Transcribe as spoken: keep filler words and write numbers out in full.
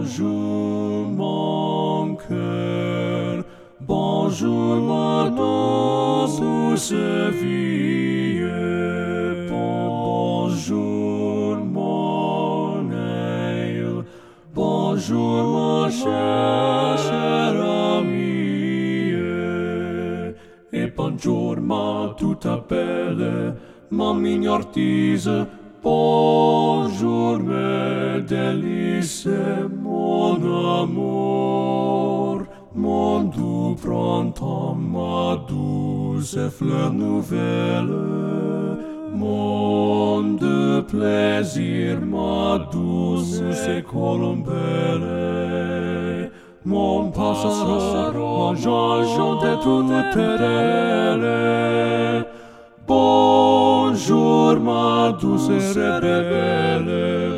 Bonjour mon cœur, bonjour ma douce vie, bonjour mon aile, bonjour ma chère, chère amie, et bonjour ma toute belle, ma mine ortise. Bonjour mes délices, mon amour, mon doux printemps, ma douce fleur nouvelle, mon de plaisir, ma douce colombelle, mon passaro, Jean-Jean de toute belle. Bonjour ma douce rebelle.